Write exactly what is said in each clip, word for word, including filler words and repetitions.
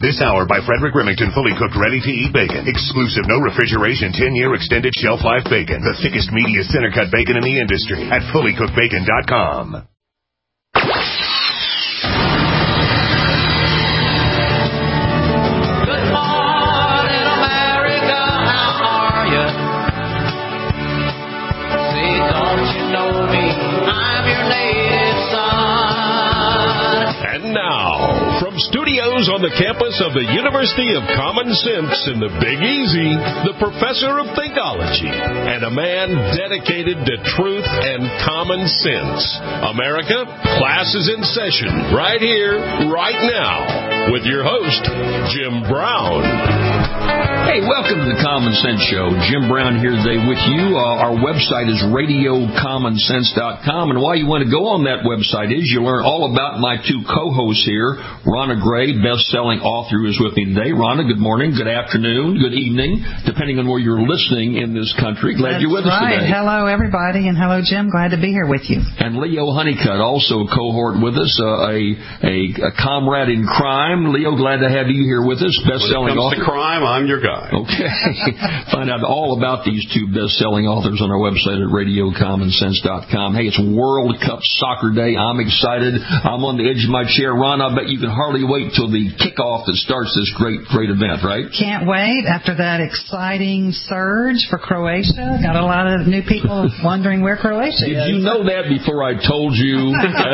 This hour by Frederick Remington, fully cooked, ready-to-eat bacon. Exclusive, no refrigeration, ten-year extended shelf life bacon. The thickest, meatiest, center-cut bacon in the industry at fully cooked bacon dot com. Good morning, America, how are you? Say, don't you know me? I'm your native son. And now, from studios on the campus of the University of Common Sense in the Big Easy, the professor of Thinkology and a man dedicated to truth and common sense. America, class is in session right here, right now, with your host, Jim Brown. Hey, welcome to the Common Sense Show. Jim Brown here today with you. Uh, our website is radio common sense dot com, and why you want to go on that website is you learn all about my two co-hosts here. Ronna Gray, best-selling author, who is with me today. Ronna, good morning, good afternoon, good evening, depending on where you're listening in this country. Glad That's you're with right. us today. Hello, everybody, and hello, Jim. Glad to be here with you. And Leo Honeycutt, also a cohort with us, uh, a, a a comrade in crime. Leo, glad to have you here with us. Best-selling author. When it comes author. to crime, I'm your guy. Okay. Find out all about these two best-selling authors on our website at radio common sense dot com. Hey, it's World Cup Soccer Day. I'm excited. I'm on the edge of my chair. Ron, I bet you can hardly wait till the kickoff that starts this great, great event, right? Can't wait. After that exciting surge for Croatia, got a lot of new people wondering where Croatia Did is. you know that before I told you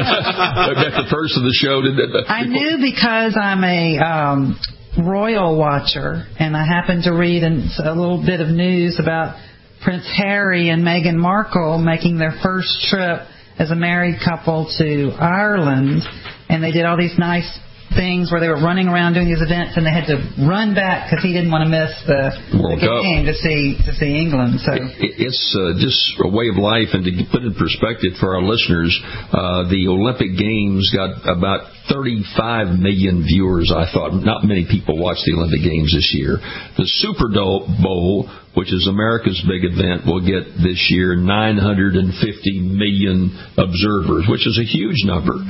at the first of the show? Did that, I knew because I'm a um, royal watcher, and I happened to read a little bit of news about Prince Harry and Meghan Markle making their first trip as a married couple to Ireland, and they did all these nice things where they were running around doing these events, and they had to run back because he didn't want to miss the, the game to see to see England. So it, it's uh, just a way of life, and to put it in perspective for our listeners, uh, the Olympic Games got about thirty-five million viewers. I thought not many people watched the Olympic Games this year. The Super Bowl, which is America's big event, will get this year nine hundred fifty million observers, which is a huge number.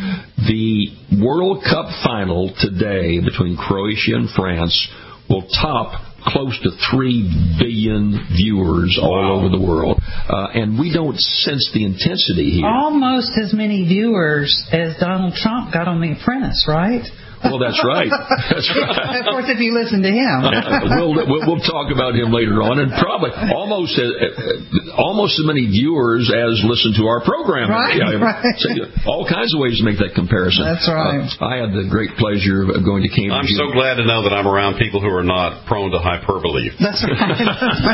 The World Cup final today between Croatia and France will top close to three billion viewers all wow. over the world. Uh, and we don't sense the intensity here. Almost as many viewers as Donald Trump got on The Apprentice, right? Well, that's right. That's right. Of course, if you listen to him. we'll, we'll we'll talk about him later on, and probably almost uh, almost as many viewers as listen to our program. Right, yeah, right. So, all kinds of ways to make that comparison. That's right. Uh, I had the great pleasure of going to Cambridge. I'm so glad to know that I'm around people who are not prone to hyperbole. That's right.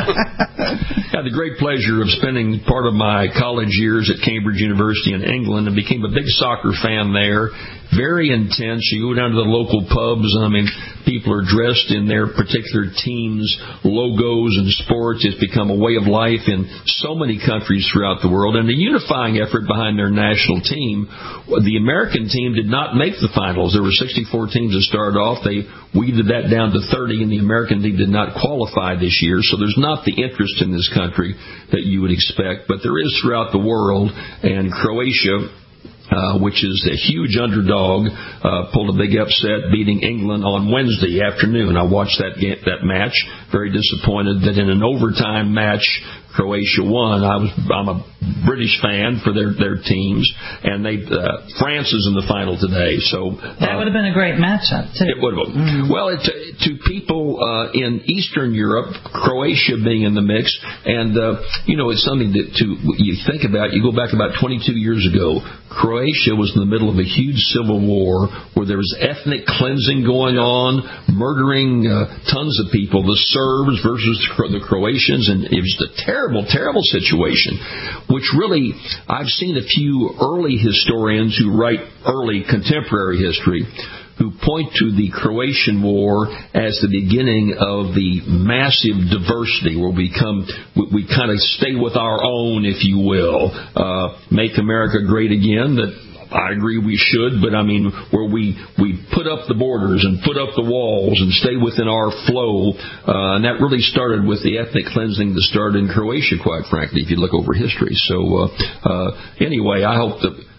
I had the great pleasure of spending part of my college years at Cambridge University in England, and became a big soccer fan there. Very intense. You go down to the local pubs, and I mean, people are dressed in their particular team's logos and sports. It's become a way of life in so many countries throughout the world. And the unifying effort behind their national team, the American team did not make the finals. There were sixty-four teams that started off. They weeded that down to thirty, and the American team did not qualify this year. So there's not the interest in this country that you would expect. But there is throughout the world, and Croatia, Uh, which is a huge underdog, uh, pulled a big upset, beating England on Wednesday afternoon. I watched that game, that match. Very disappointed that in an overtime match, Croatia won. I was I'm a British fan for their, their teams, and they uh, France is in the final today. So uh, that would have been a great matchup too. It would have. Mm-hmm. Well, it, to people uh, in Eastern Europe, Croatia being in the mix, and uh, you know, it's something that to you think about. You go back about twenty-two years ago. Croatia was in the middle of a huge civil war where there was ethnic cleansing going on, murdering uh, tons of people, the Serbs versus the Croatians, and it was a terrible, terrible situation, which really, I've seen a few early historians who write early contemporary history who point to the Croatian War as the beginning of the massive diversity where we come, we, we kind of stay with our own, if you will, uh, make America great again. That I agree we should, but I mean, where we, we put up the borders and put up the walls and stay within our flow, uh, and that really started with the ethnic cleansing that started in Croatia, quite frankly, if you look over history. So, uh, uh, anyway, I hope that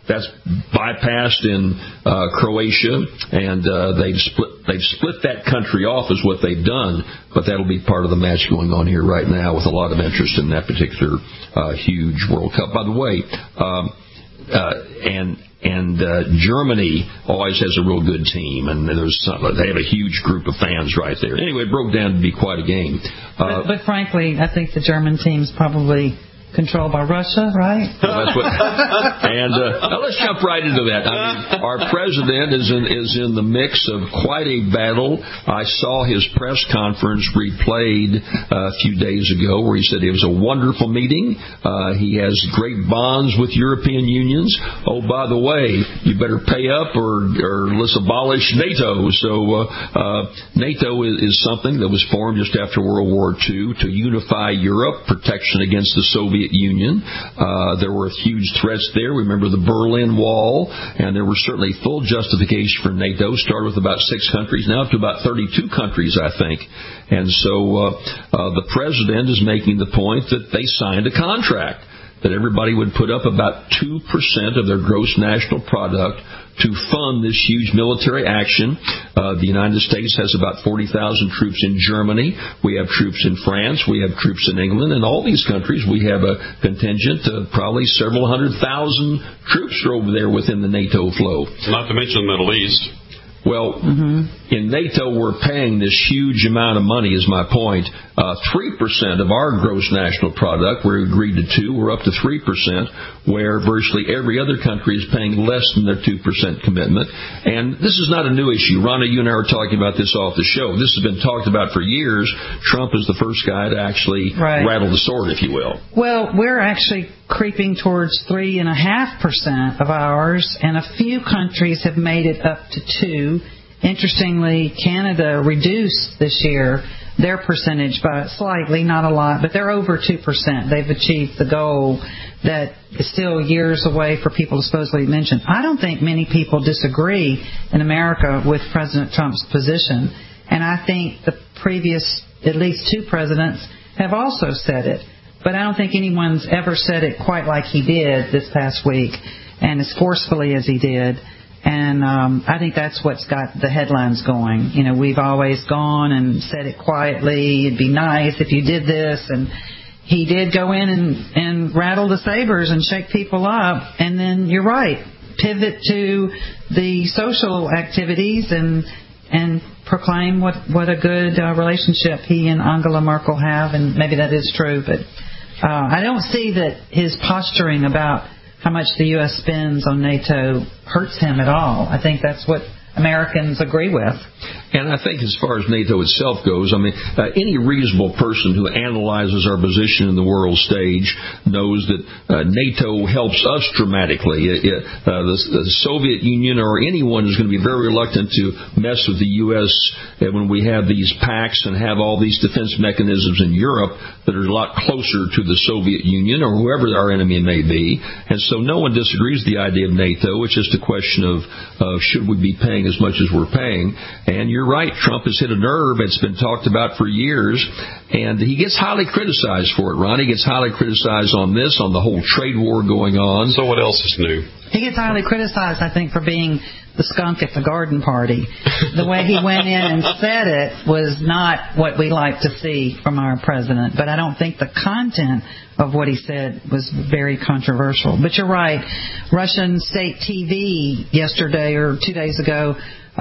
that's bypassed in uh, Croatia, and uh, they've split they've split that country off is what they've done. But that'll be part of the match going on here right now with a lot of interest in that particular uh, huge World Cup. By the way, um, uh, and and uh, Germany always has a real good team, and there's some, they have a huge group of fans right there. Anyway, it broke down to be quite a game. Uh, but, but frankly, I think the German team's probably controlled by Russia, right? Well, that's what, and uh, now let's jump right into that. I mean, our president is in is in the mix of quite a battle. I saw his press conference replayed uh, a few days ago, where he said it was a wonderful meeting. Uh, he has great bonds with European unions. Oh, by the way, you better pay up, or or let's abolish NATO. So uh, uh, NATO is, is something that was formed just after World War Two to unify Europe, protection against the Soviet Union. Uh, there were huge threats there. Remember the Berlin Wall, and there was certainly full justification for NATO. Started with about six countries, now up to about thirty-two countries, I think. And so uh, uh, the president is making the point that they signed a contract that everybody would put up about two percent of their gross national product to fund this huge military action. Uh, the United States has about forty thousand troops in Germany. We have troops in France. We have troops in England. In all these countries, we have a contingent of probably several hundred thousand troops are over there within the NATO flow. Not to mention the Middle East. Well, mm-hmm. in NATO, we're paying this huge amount of money, is my point. Uh, three percent of our gross national product, we agreed to two, we're up to three percent, where virtually every other country is paying less than their two percent commitment. And this is not a new issue. Rhonda, you and I were talking about this off the show. This has been talked about for years. Trump is the first guy to actually right. rattle the sword, if you will. Well, we're actually creeping towards three and a half percent of ours, and a few countries have made it up to two. Interestingly, Canada reduced this year their percentage by slightly, not a lot, but they're over two percent. They've achieved the goal that is still years away for people to supposedly mention. I don't think many people disagree in America with President Trump's position, and I think the previous, at least two presidents, have also said it. But I don't think anyone's ever said it quite like he did this past week, and as forcefully as he did. And um, I think that's what's got the headlines going. You know, we've always gone and said it quietly. It'd be nice if you did this. And he did go in and, and rattle the sabers and shake people up. And then, you're right, pivot to the social activities and and proclaim what, what a good uh, relationship he and Angela Merkel have. And maybe that is true. But uh, I don't see that his posturing about how much the U S spends on NATO hurts him at all. I think that's what Americans agree with. And I think as far as NATO itself goes, I mean, uh, any reasonable person who analyzes our position in the world stage knows that uh, NATO helps us dramatically. It, it, uh, the, the Soviet Union or anyone is going to be very reluctant to mess with the U S when we have these pacts and have all these defense mechanisms in Europe that are a lot closer to the Soviet Union or whoever our enemy may be. And so no one disagrees with the idea of NATO. It's just a question of uh, should we be paying as much as we're paying. And you're right, Trump has hit a nerve. It's been talked about for years, and he gets highly criticized for it, Ron. He gets highly criticized on this, on the whole trade war going on. So what else is new? He gets highly criticized, I think, for being the skunk at the garden party. The way he went in and said it was not what we like to see from our president. But I don't think the content of what he said was very controversial. But you're right. Russian state T V yesterday or two days ago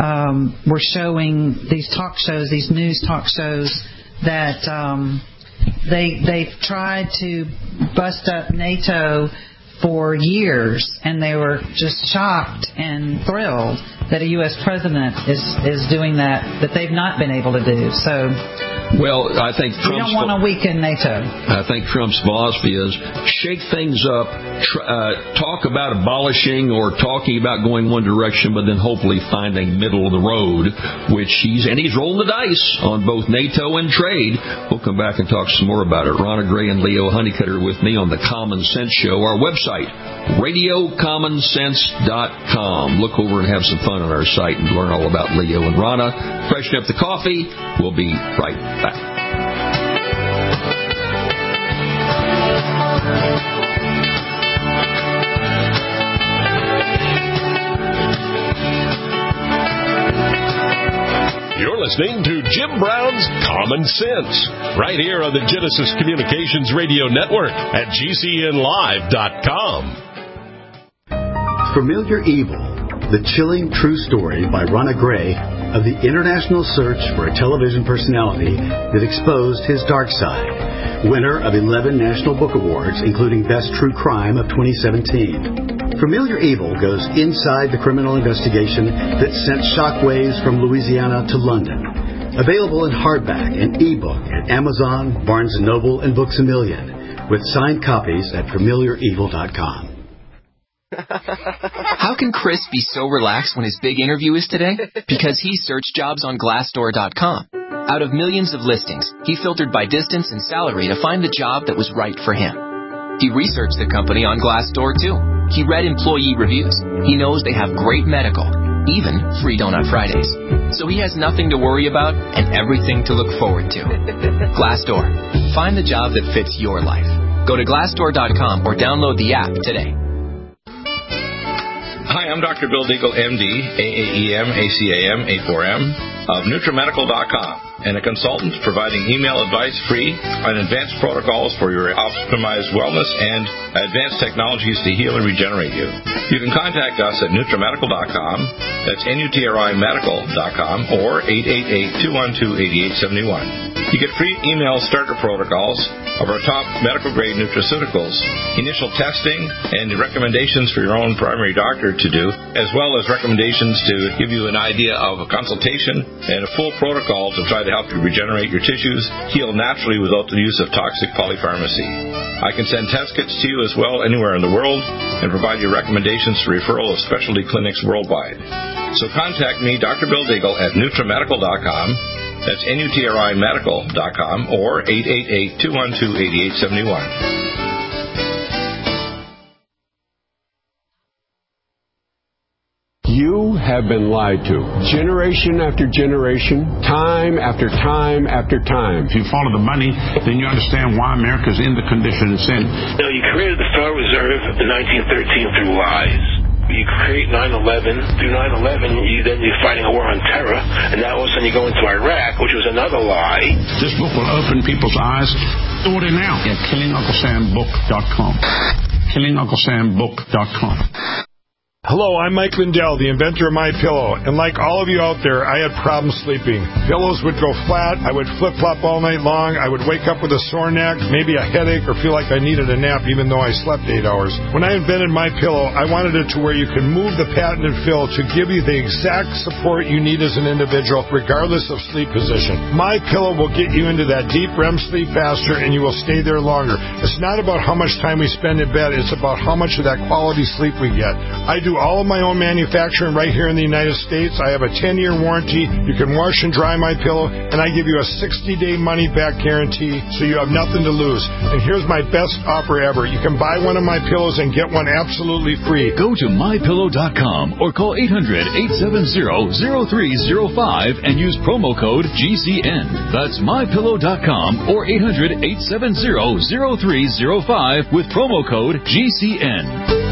um, were showing these talk shows, these news talk shows that um, they they've tried to bust up NATO for years, and they were just shocked and thrilled that a U S president is is doing that that they've not been able to do. So, well, I think Trump's we don't want to weaken NATO. I think Trump's philosophy is shake things up, tr- uh, talk about abolishing or talking about going one direction, but then hopefully find a middle of the road, which he's and he's rolling the dice on both NATO and trade. We'll come back and talk some more about it. Ronna Gray and Leo Honeycutter with me on the Common Sense Show. Our website, radio common sense dot com. Look over and have some fun on our site and learn all about Leo and Ronna. Freshen up the coffee. We'll be right back. You're listening to Jim Brown's Common Sense, right here on the Genesis Communications Radio Network at G C N live dot com. Familiar Evil, the chilling true story by Ronna Gray of the international search for a television personality that exposed his dark side. Winner of eleven National Book Awards, including Best True Crime of twenty seventeen. Familiar Evil goes inside the criminal investigation that sent shockwaves from Louisiana to London. Available in hardback and ebook at Amazon, Barnes and Noble, and Books A Million, with signed copies at familiar evil dot com. How can Chris be so relaxed when his big interview is today? Because he searched jobs on Glassdoor dot com. Out of millions of listings, he filtered by distance and salary to find the job that was right for him. He researched the company on Glassdoor, too. He read employee reviews. He knows they have great medical, even free Donut Fridays. So he has nothing to worry about and everything to look forward to. Glassdoor. Find the job that fits your life. Go to Glassdoor dot com or download the app today. Hi, I'm Doctor Bill Deagle, M D, A A E M, A C A M, A four M, of NutriMedical dot com, and a consultant providing email advice free on advanced protocols for your optimized wellness and advanced technologies to heal and regenerate you. You can contact us at NutriMedical dot com, that's N U T R I Medical dot com, or eight eight eight, two one two, eight eight seven one. You get free email starter protocols of our top medical-grade nutraceuticals, initial testing, and recommendations for your own primary doctor to do, as well as recommendations to give you an idea of a consultation and a full protocol to try to help you regenerate your tissues, heal naturally without the use of toxic polypharmacy. I can send test kits to you as well anywhere in the world and provide you recommendations for referral of specialty clinics worldwide. So contact me, Doctor Bill Deagle, at NutriMedical dot com. That's N U T R I Medical dot com or eight eight eight, two one two, eight eight seven one. You have been lied to. Generation after generation, time after time after time. If you follow the money, then you understand why America's in the condition it's in. You know, you created the Federal Reserve in nineteen thirteen through lies. You create nine eleven. Through nine eleven, you, then you're fighting a war on terror, and now all of a sudden you go into Iraq, which was another lie. This book will open people's eyes. Order now at killing uncle sam book dot com. killing uncle sam book dot com. Hello, I'm Mike Lindell, the inventor of MyPillow, and like all of you out there, I had problems sleeping. Pillows would go flat, I would flip-flop all night long, I would wake up with a sore neck, maybe a headache, or feel like I needed a nap even though I slept eight hours. When I invented MyPillow, I wanted it to where you can move the patented fill to give you the exact support you need as an individual, regardless of sleep position. MyPillow will get you into that deep R E M sleep faster, and you will stay there longer. It's not about how much time we spend in bed, it's about how much of that quality sleep we get. I do all of my own manufacturing right here in the United States. I have a ten-year warranty. You can wash and dry my pillow, and I give you a sixty-day money-back guarantee, so you have nothing to lose. And here's my best offer ever. You can buy one of my pillows and get one absolutely free. Go to my pillow dot com or call eight hundred, eight seven zero, zero three zero five and use promo code G C N. That's my pillow dot com or eight hundred, eight seven zero, zero three zero five with promo code G C N.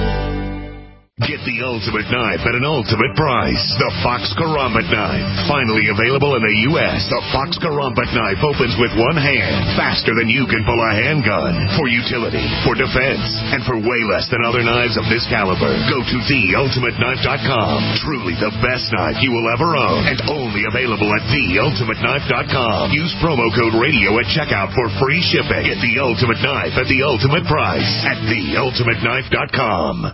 Get the ultimate knife at an ultimate price. The Fox Karambit Knife. Finally available in the U S The Fox Karambit Knife opens with one hand, faster than you can pull a handgun. For utility, for defense, and for way less than other knives of this caliber. Go to the ultimate knife dot com. Truly the best knife you will ever own. And only available at the ultimate knife dot com. Use promo code radio at checkout for free shipping. Get the ultimate knife at the ultimate price at the ultimate knife dot com.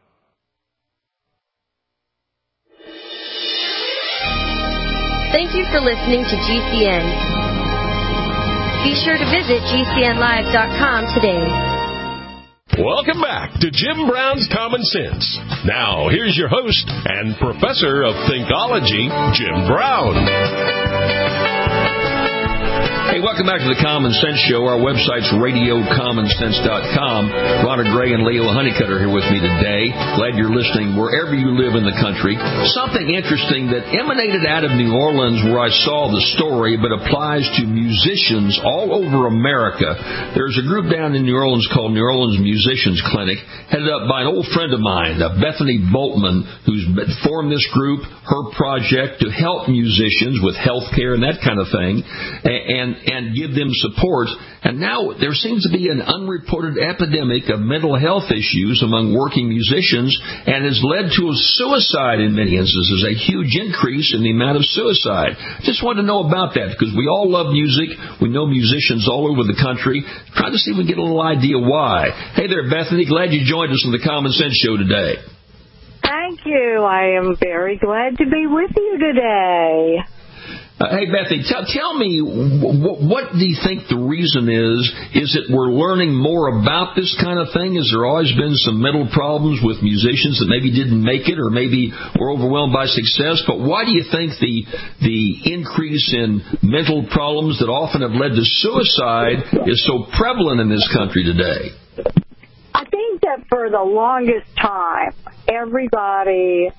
Thank you for listening to G C N. Be sure to visit G C N live dot com today. Welcome back to Jim Brown's Common Sense. Now, here's your host and professor of Thinkology, Jim Brown. Hey, welcome Welcome back to the Common Sense Show. Our website's radio common sense dot com. Ronna Gray and Leo Honeycutt are here with me today. Glad you're listening wherever you live in the country. Something interesting that emanated out of New Orleans where I saw the story, but applies to musicians all over America. There's a group down in New Orleans called New Orleans Musicians Clinic, headed up by an old friend of mine, Bethany Boltman, who's formed this group, her project to help musicians with health care and that kind of thing, and, and give them support. And now there seems to be an unreported epidemic of mental health issues among working musicians, and has led to a suicide in many instances, a huge increase in the amount of suicide. Just wanted to know about that, because we all love music. We know musicians all over the country. Trying to see if we can get a little idea why. Hey there, Bethany. Glad you joined us on the Common Sense Show today. Thank you. I am very glad to be with you today. Uh, hey, Bethany, tell, tell me, w- what do you think the reason is? Is it we're learning more about this kind of thing? Has there always been some mental problems with musicians that maybe didn't make it, or maybe were overwhelmed by success? But why do you think the the increase in mental problems that often have led to suicide is so prevalent in this country today? I think that for the longest time, everybody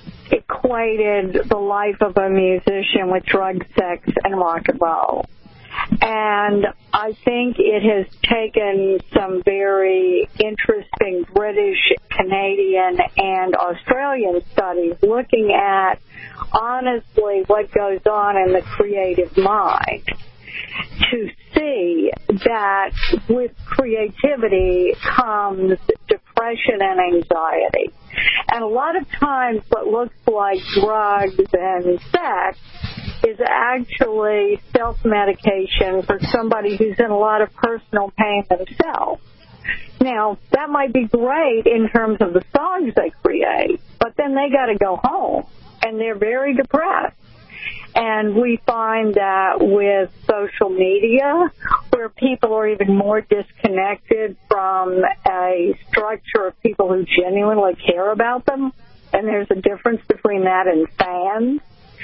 equated the life of a musician with drug, sex, and rock and roll. And I think it has taken some very interesting British, Canadian, and Australian studies looking at, honestly, what goes on in the creative mind, to see that with creativity comes depression and anxiety. And a lot of times what looks like drugs and sex is actually self-medication for somebody who's in a lot of personal pain themselves. Now, that might be great in terms of the songs they create, but then they got to go home, and they're very depressed. And we find that with social media, where people are even more disconnected from a structure of people who genuinely care about them, and there's a difference between that and fans.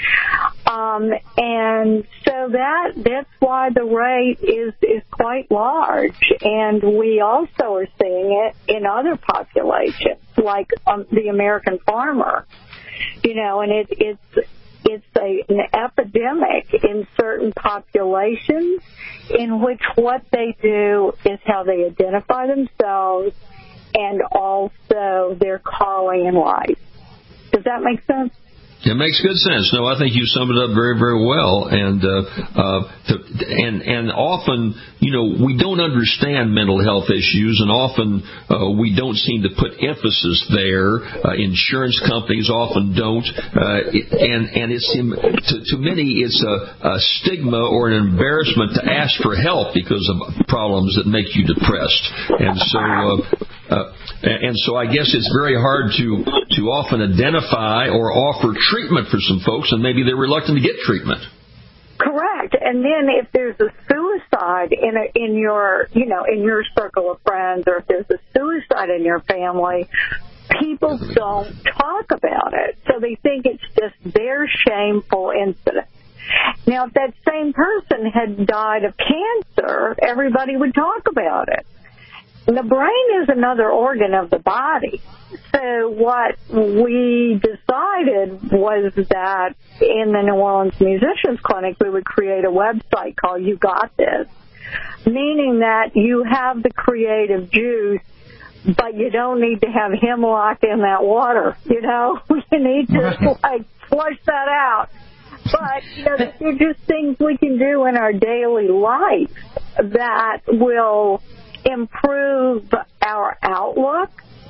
Um, and so that that's why the rate is, is quite large. And we also are seeing it in other populations, like um, the American farmer. You know, and it, it's... It's a, an epidemic in certain populations in which what they do is how they identify themselves and also their calling in life. Does that make sense? It makes good sense. No, I think you summed it up very, very well. And uh, uh, to, and and often, you know, we don't understand mental health issues, and often uh, we don't seem to put emphasis there. Uh, insurance companies often don't, uh, it, and and it's to, to many it's a, a stigma or an embarrassment to ask for help because of problems that make you depressed. And so. Uh, Uh, and so I guess it's very hard to, to often identify or offer treatment for some folks, and maybe they're reluctant to get treatment. Correct. And then if there's a suicide in a, in your, you know, in your circle of friends, or if there's a suicide in your family, people don't talk about it. So they think it's just their shameful incident. Now, if that same person had died of cancer, everybody would talk about it. The brain is another organ of the body. So what we decided was that in the New Orleans Musicians Clinic, we would create a website called You Got This, meaning that you have the creative juice, but you don't need to have hemlock in that water, you know? You need to, like, flush that out. But, you know, they're just things we can do in our daily life that will improve our outlook,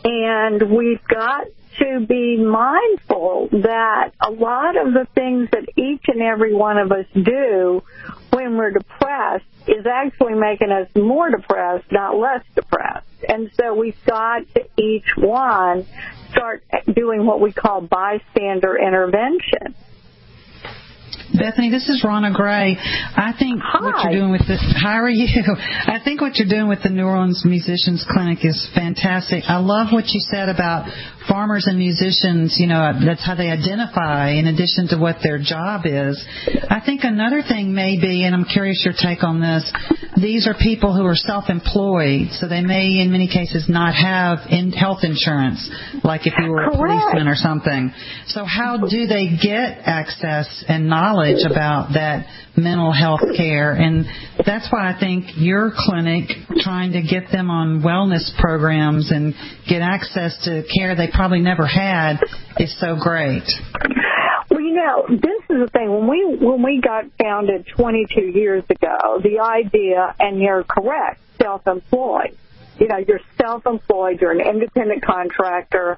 and we've got to be mindful that a lot of the things that each and every one of us do when we're depressed is actually making us more depressed, not less depressed. And so we've got to each one start doing what we call bystander intervention. Bethany, this is Ronna Gray. I think Hi. what you're doing with the how are you? I think what you're doing with the New Orleans Musicians Clinic is fantastic. I love what you said about farmers and musicians. You know, that's how they identify in addition to what their job is. I think another thing may be, and I'm curious your take on this, these are people who are self-employed, so they may in many cases not have in health insurance, like if you were a policeman or something. So how do they get access and knowledge about that mental health care? And that's why I think your clinic, trying to get them on wellness programs and get access to care they probably never had, is so great. Well, you know, this is the thing. When we when we got founded twenty-two years ago, the idea, and you're correct, self-employed. You know, you're self-employed, you're an independent contractor.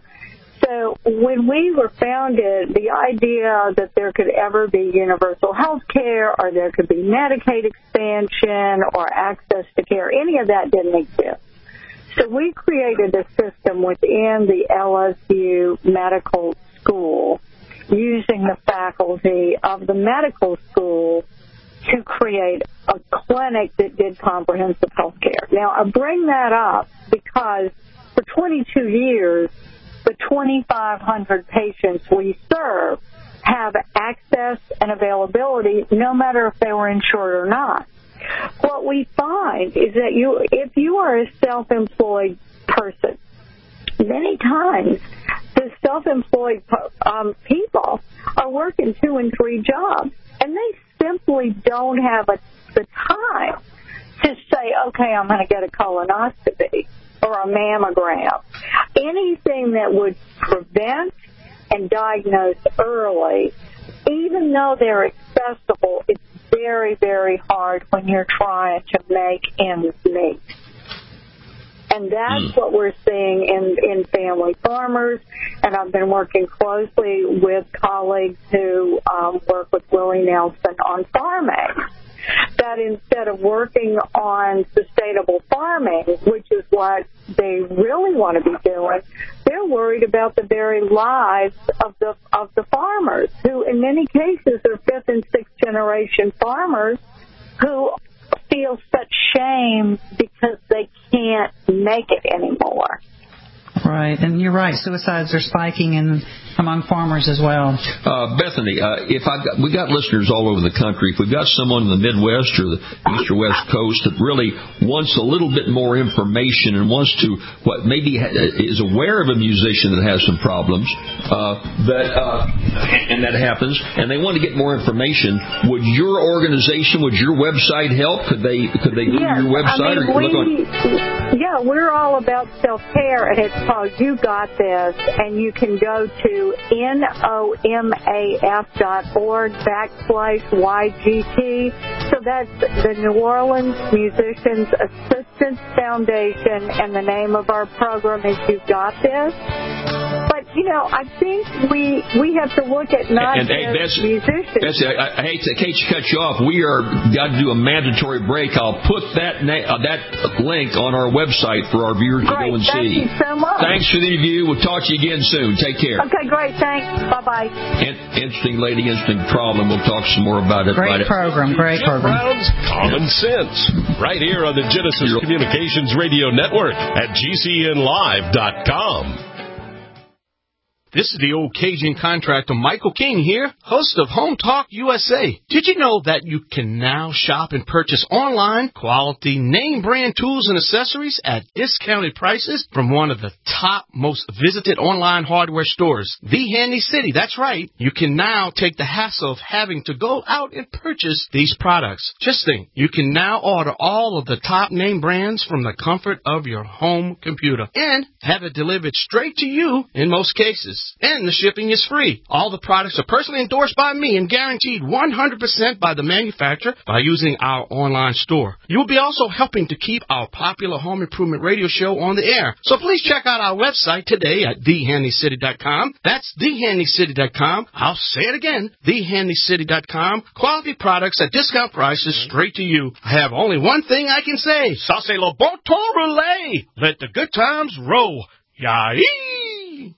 So when we were founded, the idea that there could ever be universal health care or there could be Medicaid expansion or access to care, any of that didn't exist. So we created a system within the L S U Medical School using the faculty of the medical school to create a clinic that did comprehensive health care. Now, I bring that up because for twenty-two years, the twenty-five hundred patients we serve have access and availability no matter if they were insured or not. What we find is that you, if you are a self-employed person, many times the self-employed um, people are working two and three jobs, and they simply don't have a, the time to say, okay, I'm going to get a colonoscopy or a mammogram. Anything that would prevent and diagnose early, even though they're accessible, it's very, very hard when you're trying to make ends meet. And that's mm. what we're seeing in, in family farmers. And I've been working closely with colleagues who um, work with Willie Nelson on farming. That instead of working on sustainable farming, which is what they really want to be doing, they're worried about the very lives of the of the farmers, who in many cases are fifth and sixth generation farmers who feel such shame because they can't make it anymore. Right, and you're right. Suicides are spiking in among farmers as well. Uh, Bethany, uh, if I got, we got listeners all over the country. If we've got someone in the Midwest or the East or West Coast that really wants a little bit more information and wants to, what maybe ha- is aware of a musician that has some problems, uh, that uh, and that happens, and they want to get more information, would your organization, would your website help? Could they could they go yes, to your website I mean, or we, look on? Yeah, we're all about self-care, and it's called You Got This, and you can go to N O M A F dot org backslash Y G T. So that's the New Orleans Musicians Assistance Foundation, and the name of our program is You Got This. But, you know, I think we we have to look at not and, just and that's, musicians. That's, I, I hate to, hate to cut you off. We are got to do a mandatory break. I'll put that na- uh, that link on our website for our viewers Great. to go and Thank see. You so much. Thanks for the interview. We'll talk to you again soon. Take care. Okay, great. Thanks. Bye-bye. In- interesting lady, interesting problem. We'll talk some more about it. Great right program. Great Jim program. Brown's Common Sense, right here on the Genesis Communications Radio Network at G C N live dot com. This is the old Cajun contractor Michael King here, host of Home Talk U S A. Did you know that you can now shop and purchase online quality name brand tools and accessories at discounted prices from one of the top most visited online hardware stores, The Handy City? That's right. You can now take the hassle of having to go out and purchase these products. Just think, you can now order all of the top name brands from the comfort of your home computer and have it delivered straight to you in most cases. And the shipping is free. All the products are personally endorsed by me and guaranteed one hundred percent by the manufacturer by using our online store. You will be also helping to keep our popular home improvement radio show on the air. So please check out our website today at the handy city dot com. That's the handy city dot com. I'll say it again, the handy city dot com. Quality products at discount prices straight to you. I have only one thing I can say. Ça c'est le bon temps relais. Let the good times roll. Yay!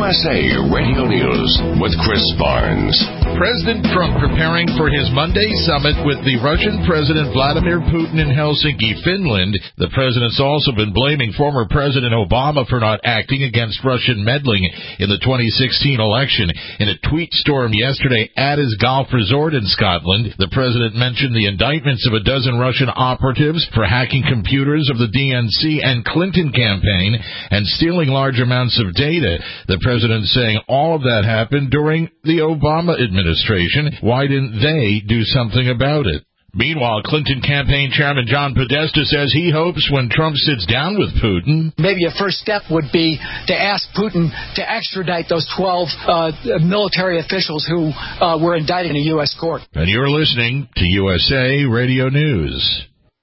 S A Radio News with Chris Barnes. President Trump preparing for his Monday summit with the Russian President Vladimir Putin in Helsinki, Finland. The president's also been blaming former President Obama for not acting against Russian meddling in the twenty sixteen election. In a tweet storm yesterday at his golf resort in Scotland, the president mentioned the indictments of a dozen Russian operatives for hacking computers of the D N C and Clinton campaign and stealing large amounts of data. The president saying all of that happened during the Obama administration. Why didn't they do something about it? Meanwhile, Clinton campaign chairman John Podesta says he hopes when Trump sits down with Putin, maybe a first step would be to ask Putin to extradite those twelve uh, military officials who uh, were indicted in a U S court. And you're listening to U S A Radio News.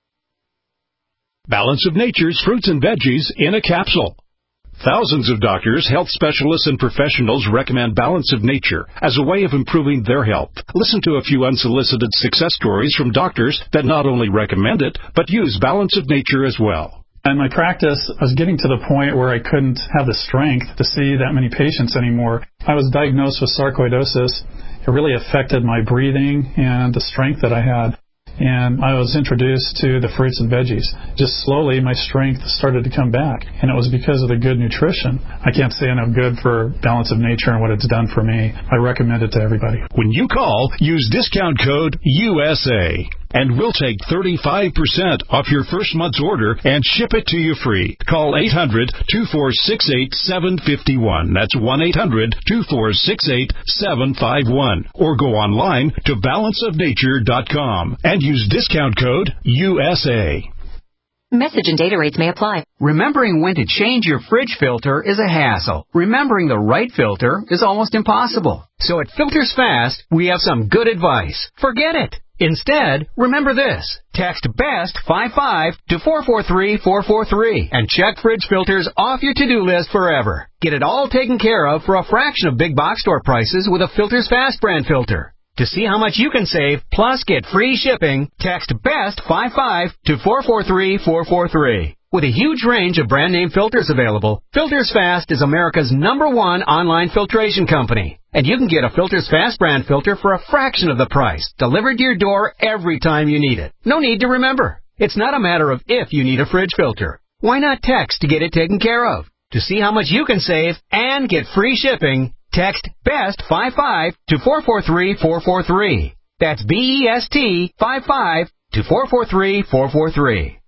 Balance of Nature's fruits and veggies in a capsule. Thousands of doctors, health specialists, and professionals recommend Balance of Nature as a way of improving their health. Listen to a few unsolicited success stories from doctors that not only recommend it, but use Balance of Nature as well. In my practice, I was getting to the point where I couldn't have the strength to see that many patients anymore. I was diagnosed with sarcoidosis. It really affected my breathing and the strength that I had. And I was introduced to the fruits and veggies. Just slowly, my strength started to come back, and it was because of the good nutrition. I can't say enough good for Balance of Nature and what it's done for me. I recommend it to everybody. When you call, use discount code U S A, and we'll take thirty-five percent off your first month's order and ship it to you free. Call eight hundred, two four six eight, seven five one. That's one eight hundred, two four six eight, seven five one. Or go online to balance of nature dot com and use discount code U S A. Message and data rates may apply. Remembering when to change your fridge filter is a hassle. Remembering the right filter is almost impossible. So at Filters Fast, we have some good advice. Forget it. Instead, remember this. Text BEST five five to four four three four four three and check fridge filters off your to-do list forever. Get it all taken care of for a fraction of big box store prices with a Filters Fast brand filter. To see how much you can save, plus get free shipping, text BEST five five to four four three four four three. With a huge range of brand name filters available, Filters Fast is America's number one online filtration company. And you can get a Filters Fast brand filter for a fraction of the price, delivered to your door every time you need it. No need to remember. It's not a matter of if you need a fridge filter. Why not text to get it taken care of? To see how much you can save and get free shipping, text BEST five five to four four three four four three. That's B E S T five five to four four three four four three.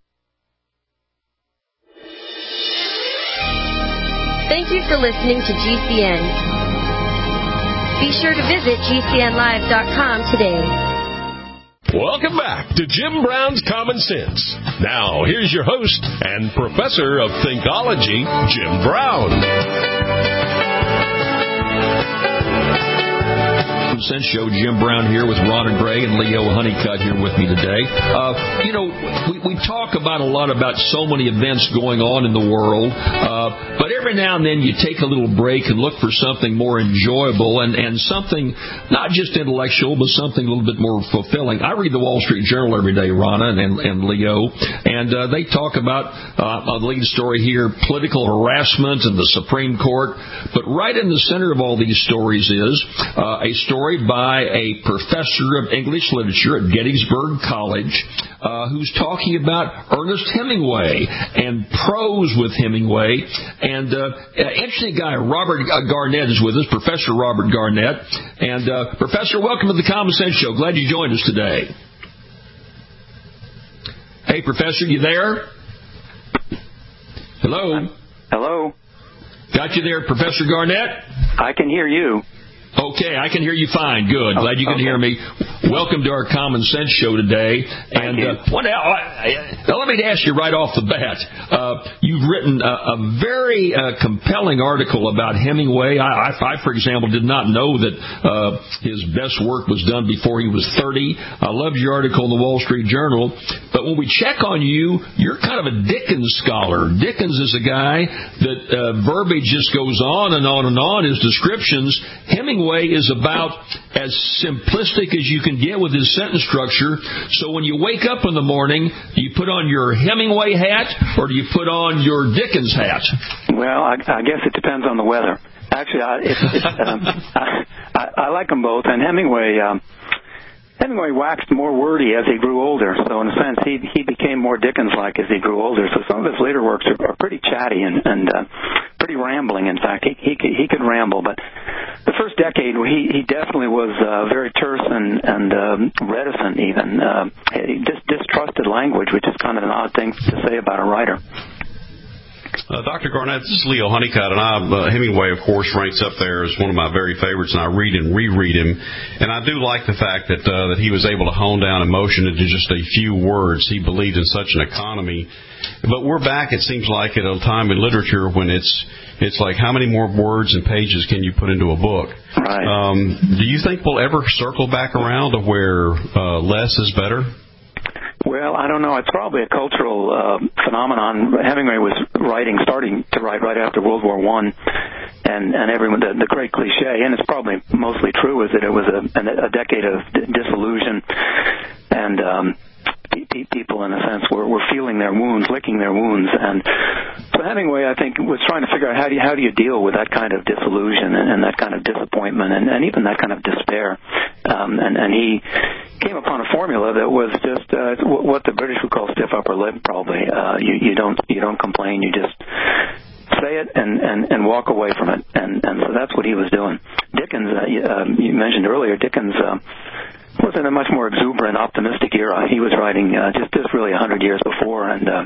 Thank you for listening to G C N. Be sure to visit G C N live dot com today. Welcome back to Jim Brown's Common Sense. Now, here's your host and professor of Thinkology, Jim Brown. Sense Show, Jim Brown here with Ron and Gray and Leo Honeycutt here with me today. Uh, you know, we, we talk about a lot about so many events going on in the world, uh, but every now and then you take a little break and look for something more enjoyable and, and something not just intellectual, but something a little bit more fulfilling. I read the Wall Street Journal every day, Ronna and, and Leo, and uh, they talk about uh, a lead story here, political harassment in the Supreme Court, but right in the center of all these stories is uh, a story by a professor of English literature at Gettysburg College uh, who's talking about Ernest Hemingway and prose with Hemingway. And uh, interesting guy, Robert Garnett is with us, Professor Robert Garnett. And uh, Professor, welcome to the Common Sense Show. Glad you joined us today. Hey, Professor, you there? Hello? Hello? Got you there, Professor Garnett? I can hear you. Okay, I can hear you fine. Good. Glad you can okay. hear me. Welcome to our Common Sense Show today. And uh, what, now, let me ask you right off the bat. Uh, you've written a, a very uh, compelling article about Hemingway. I, I, I, for example, did not know that uh, his best work was done before he was thirty. I loved your article in the Wall Street Journal. But when we check on you, you're kind of a Dickens scholar. Dickens is a guy that uh, verbiage just goes on and on and on, his descriptions. Hemingway is about as simplistic as you can get with his sentence structure. So when you wake up in the morning, do you put on your Hemingway hat or do you put on your Dickens hat? Well, I, I guess it depends on the weather. Actually, I, it's, it's, um, I, I, I like them both. And Hemingway, um, Hemingway waxed more wordy as he grew older. So in a sense, he he became more Dickens-like as he grew older. So some of his later works are, are pretty chatty and, and uh, pretty rambling. In fact, he he could, he could ramble. But the first decade, he he definitely was uh, very terse and and um, reticent, even uh, he dis- distrusted language, which is kind of an odd thing to say about a writer. Uh, Doctor Garnett, this is Leo Honeycutt, and I, uh, Hemingway, of course, ranks up there as one of my very favorites, and I read and reread him. And I do like the fact that uh, that he was able to hone down emotion into just a few words. He believed in such an economy. But we're back, it seems like, at a time in literature when it's it's like how many more words and pages can you put into a book? Right. Um, do you think we'll ever circle back around to where uh, less is better? Well, I don't know. It's probably a cultural uh, phenomenon. Hemingway was writing, starting to write right after World War One, and and everyone the, the great cliche, and it's probably mostly true, is that it was a, a decade of d- disillusion, and um, pe- people, in a sense, were, were feeling their wounds, licking their wounds, and so Hemingway, I think, was trying to figure out how do you, how do you deal with that kind of disillusion and, and that kind of disappointment and, and even that kind of despair, um, and and he came upon a formula that was just uh, what the British would call stiff upper lip. Probably uh, you, you don't you don't complain. You just say it and, and, and walk away from it. And, and so that's what he was doing. Dickens, uh, you, uh, you mentioned earlier, Dickens uh, was in a much more exuberant, optimistic era. He was writing uh, just just really a hundred years before, and uh,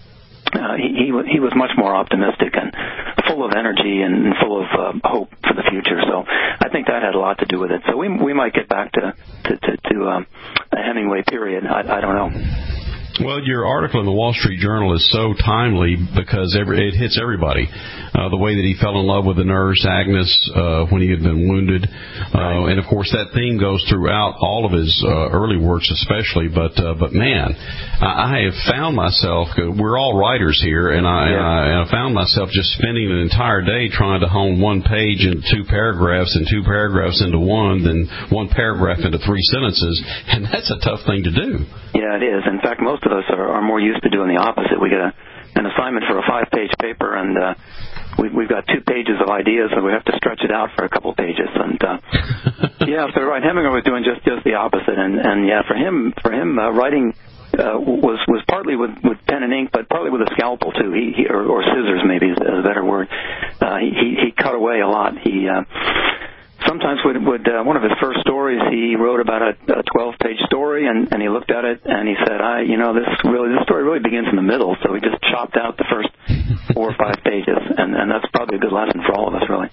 uh, he, he he was much more optimistic and full of energy and full of uh, hope for the future. So I think that had a lot to do with it. So we we might get back to to to, to um, a Hemingway period. I, I don't know. Well, your article in the Wall Street Journal is so timely because every, it hits everybody. Uh, the way that he fell in love with the nurse, Agnes, uh, when he had been wounded. Uh, and, of course, that theme goes throughout all of his uh, early works especially. But, uh, but man, I, I have found myself, we're all writers here, and I, yeah. and I, and I found myself just spending an entire day trying to hone one page into two paragraphs and two paragraphs into one, then one paragraph into three sentences. And that's a tough thing to do. Yeah, it is. In fact, most of us are, are more used to doing the opposite. We get a, an assignment for a five-page paper, and uh, we, we've got two pages of ideas, and we have to stretch it out for a couple pages. And uh, yeah, so right, Hemingway was doing just just the opposite. And, and yeah, for him, for him, uh, writing uh, was was partly with, with pen and ink, but partly with a scalpel too. He, he or, or scissors, maybe is a better word. Uh, he, he he cut away a lot. He uh, Sometimes would, would uh, one of his first stories, he wrote about a twelve-page story, and, and he looked at it and he said, "I, you know, this really, this story really begins in the middle." So he just chopped out the first four or five pages, and, and that's probably a good lesson for all of us, really.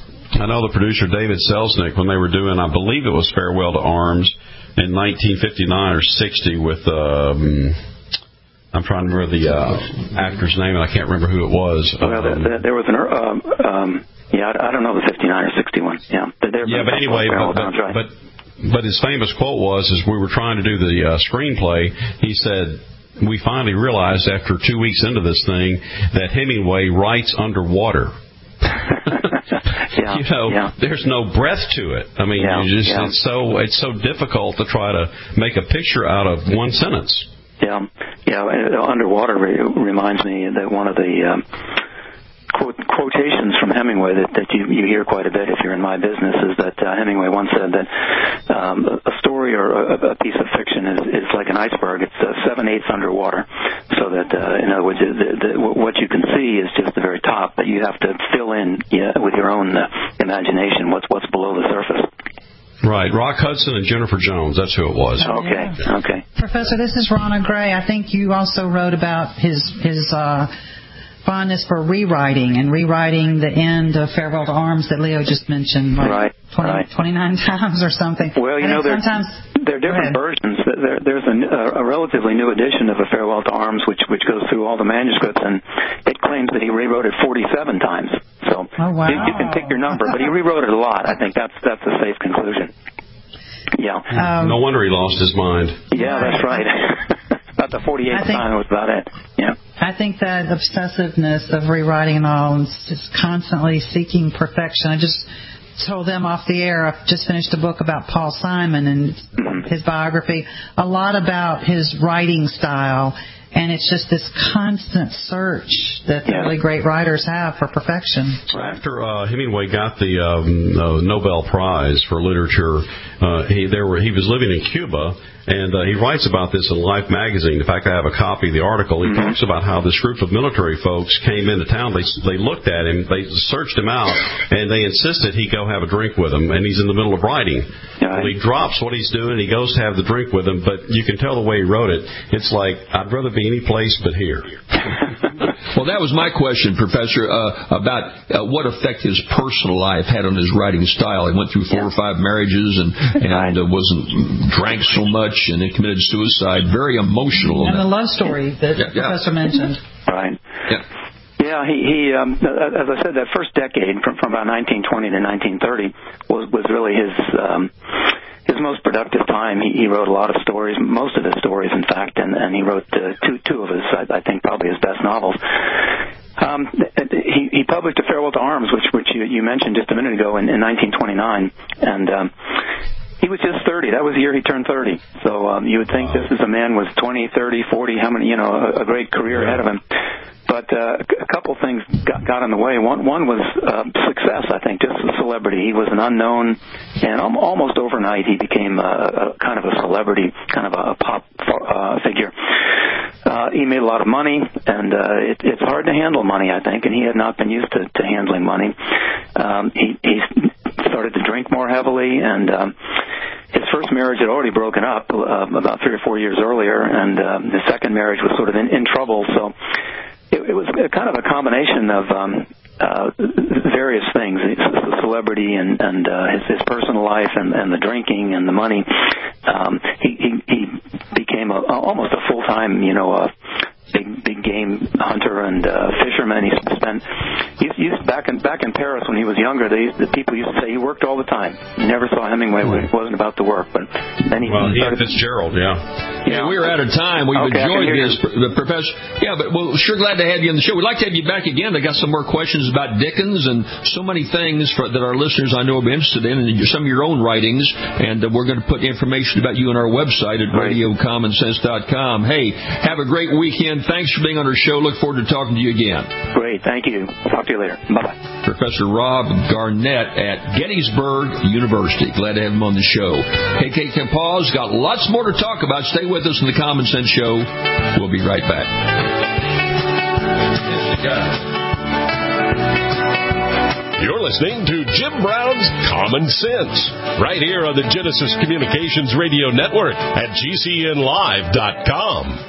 I know the producer David Selznick, when they were doing, I believe it was Farewell to Arms in nineteen fifty-nine or sixty, with um, I'm trying to remember the uh, actor's name, and I can't remember who it was. Well, um, there, there was an. Um, um, Yeah, I don't know the fifty-nine or sixty-one. Yeah, but yeah, but anyway, but, but, but but his famous quote was, as we were trying to do the uh, screenplay, he said, "We finally realized after two weeks into this thing that Hemingway writes underwater." yeah, you know, yeah. There's no breath to it. I mean, yeah, you just yeah. it's so it's so difficult to try to make a picture out of one sentence. Yeah, yeah. Underwater re- reminds me that one of the. Um, Quote, quotations from Hemingway that, that you, you hear quite a bit if you're in my business is that uh, Hemingway once said that um, a story or a, a piece of fiction is, is like an iceberg. It's uh, seven-eighths underwater, so that, uh, in other words, the, the, what you can see is just the very top, but you have to fill in yeah, with your own uh, imagination what's what's below the surface. Right. Rock Hudson and Jennifer Jones, that's who it was. Okay, yeah. okay. Professor, this is Ronna Gray. I think you also wrote about his his uh, fondness for rewriting and rewriting the end of Farewell to Arms that Leo just mentioned, like right, twenty, right. twenty-nine times or something. Well, you and know, there there are different versions. There, there's a, a relatively new edition of A Farewell to Arms, which which goes through all the manuscripts, and it claims that he rewrote it forty-seven times. So oh, wow. you, you can pick your number, but he rewrote it a lot. I think that's that's a safe conclusion. Yeah. Um, no wonder he lost his mind. Yeah, that's right. About the forty-eighth time was about it. Yeah. I think that obsessiveness of rewriting and all, and just constantly seeking perfection. I just told them off the air, I've just finished a book about Paul Simon and his biography, a lot about his writing style And it's just this constant search that the Yeah. really great writers have for perfection. After uh, Hemingway got the um, uh, Nobel Prize for literature, uh, he there were he was living in Cuba, and uh, he writes about this in Life magazine. In fact, I have a copy of the article. He mm-hmm. talks about how this group of military folks came into town. They they looked at him, they searched him out, and they insisted he go have a drink with them. And he's in the middle of writing. Yeah, well, he drops what he's doing, and he goes to have the drink with them. But you can tell the way he wrote it. It's like, I'd rather be any place but here. Well, that was my question, Professor, uh, about uh, what effect his personal life had on his writing style. He went through four yeah. or five marriages and, and uh, wasn't drank so much and then committed suicide. Very emotional. And the love story that yeah, yeah. Professor mentioned. Right. Yeah. Yeah, he, he um, as I said, that first decade from, from about nineteen twenty to nineteen thirty was, was really his um, his most productive time. He, he wrote a lot of stories, most of his stories, in fact, and, and he wrote uh, two two of his, I, I think, probably his best novels. Um, he, he published A Farewell to Arms, which which you, you mentioned just a minute ago, in, in nineteen twenty-nine, and um, he was just thirty. That was the year he turned thirty. So um, you would think wow. this is a man with twenty, thirty, forty, how many, you know, a, a great career ahead of him. But uh, a couple things got, got in the way. One, one was uh, success, I think, just a celebrity. He was an unknown, and almost overnight he became a, a kind of a celebrity, kind of a pop uh, figure. Uh, he made a lot of money, and uh, it, it's hard to handle money, I think, and he had not been used to, to handling money. Um, he, he started to drink more heavily, and um, his first marriage had already broken up uh, about three or four years earlier, and um, his second marriage was sort of in, in trouble, so it, it was a kind of a combination of um, uh, various things, the celebrity and, and uh, his, his personal life and, and the drinking and the money. Um, he, he, he became a, almost a full-time, you know, uh, big big game hunter and uh, fisherman. He spent he used back in back in Paris when he was younger. They used, the people used to say he worked all the time. You never saw Hemingway when it wasn't about the work. But then he well, started, he had Fitzgerald, yeah. Yeah, we were out of time. We've okay, enjoyed this, the professor. Yeah, but we're sure glad to have you on the show. We'd like to have you back again. I got some more questions about Dickens and so many things for, that our listeners I know will be interested in, and some of your own writings. And uh, we're going to put information about you on our website at radio common sense dot com. Hey, have a great weekend. Thanks for being on our show. Look forward to talking to you again. Great. Thank you. Talk to you later. Bye-bye. Professor Rob Garnett at Gettysburg University. Glad to have him on the show. K K Kempaw's got lots more to talk about. Stay with us in the Common Sense Show. We'll be right back. You're listening to Jim Brown's Common Sense, right here on the Genesis Communications Radio Network at G C N live dot com.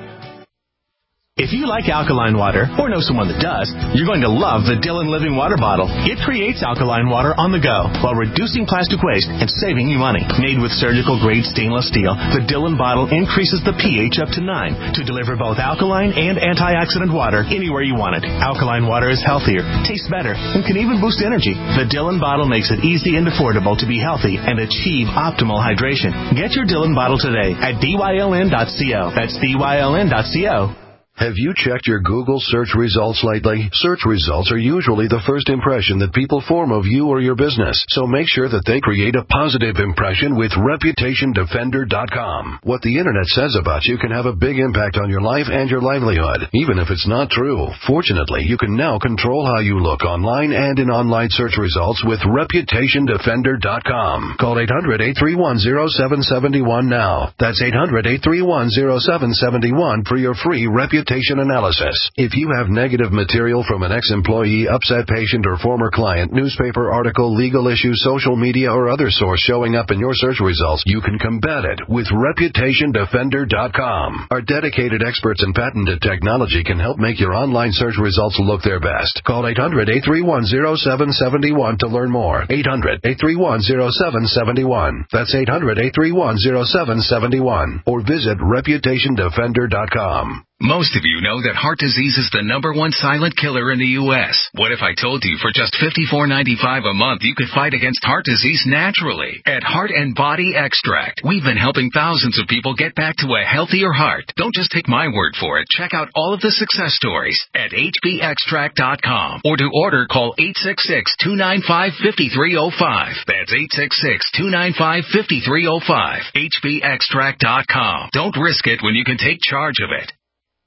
If you like alkaline water, or know someone that does, you're going to love the Dillon Living Water Bottle. It creates alkaline water on the go while reducing plastic waste and saving you money. Made with surgical-grade stainless steel, the Dillon bottle increases the pH up to nine to deliver both alkaline and antioxidant water anywhere you want it. Alkaline water is healthier, tastes better, and can even boost energy. The Dillon bottle makes it easy and affordable to be healthy and achieve optimal hydration. Get your Dillon bottle today at D Y L N dot co. That's D Y L N dot co. Have you checked your Google search results lately? Search results are usually the first impression that people form of you or your business, so make sure that they create a positive impression with reputation defender dot com. What the Internet says about you can have a big impact on your life and your livelihood, even if it's not true. Fortunately, you can now control how you look online and in online search results with reputation defender dot com. Call eight hundred, eight three one, zero seven seven one now. That's eight hundred, eight three one, zero seven seven one for your free reputation analysis. If you have negative material from an ex-employee, upset patient, or former client, newspaper article, legal issue, social media, or other source showing up in your search results, you can combat it with reputation defender dot com. Our dedicated experts in patented technology can help make your online search results look their best. Call eight hundred, eight three one, zero seven seven one to learn more. eight hundred, eight three one, zero seven seven one. That's eight hundred, eight three one, zero seven seven one. Or visit reputation defender dot com. Most of you know that heart disease is the number one silent killer in the U S What if I told you for just fifty-four ninety-five a month you could fight against heart disease naturally? At Heart and Body Extract, we've been helping thousands of people get back to a healthier heart. Don't just take my word for it. Check out all of the success stories at H B extract dot com. Or to order, call eight six six, two nine five, five three zero five. That's eight six six, two nine five, five three zero five. H B extract dot com. Don't risk it when you can take charge of it.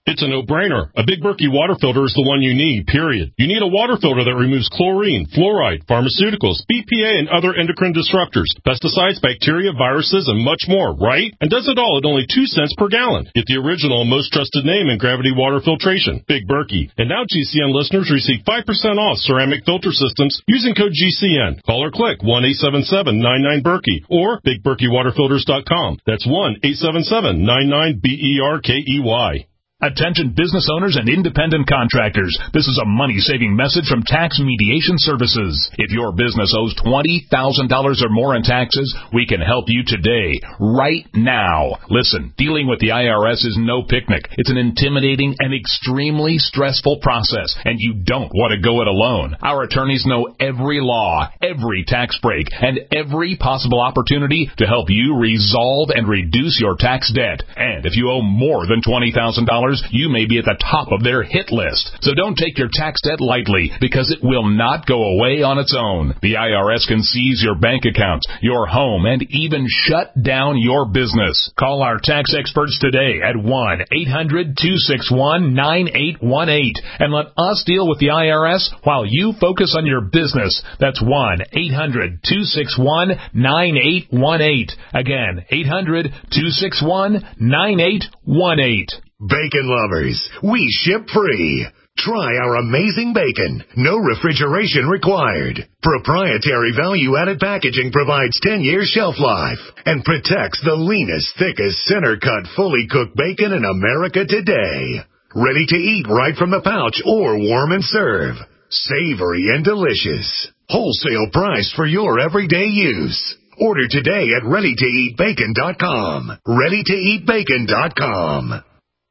It's a no-brainer. A Big Berkey water filter is the one you need, period. You need a water filter that removes chlorine, fluoride, pharmaceuticals, B P A, and other endocrine disruptors, pesticides, bacteria, viruses, and much more, right? And does it all at only two cents per gallon. Get the original and most trusted name in gravity water filtration, Big Berkey. And now G C N listeners receive five percent off ceramic filter systems using code G C N. Call or click one eight seven seven nine nine Berkey or big berkey water filters dot com. That's one eight seven seven nine nine B E R K E Y. Attention business owners and independent contractors. This is a money-saving message from Tax Mediation Services. If your business owes twenty thousand dollars or more in taxes, we can help you today, right now. Listen, dealing with the I R S is no picnic. It's an intimidating and extremely stressful process, and you don't want to go it alone. Our attorneys know every law, every tax break, and every possible opportunity to help you resolve and reduce your tax debt. And if you owe more than twenty thousand dollars, you may be at the top of their hit list. So don't take your tax debt lightly, because it will not go away on its own. The I R S can seize your bank accounts, your home, and even shut down your business. Call our tax experts today at one eight hundred two six one nine eight one eight and let us deal with the I R S while you focus on your business. That's one eight hundred two six one nine eight one eight. Again, eight hundred two six one nine eight one eight. Bacon lovers, we ship free. Try our amazing bacon. No refrigeration required. Proprietary value-added packaging provides ten year shelf life and protects the leanest, thickest, center-cut, fully cooked bacon in America today. Ready to eat right from the pouch or warm and serve. Savory and delicious. Wholesale price for your everyday use. Order today at ready to eat bacon dot com. ready to eat bacon dot com.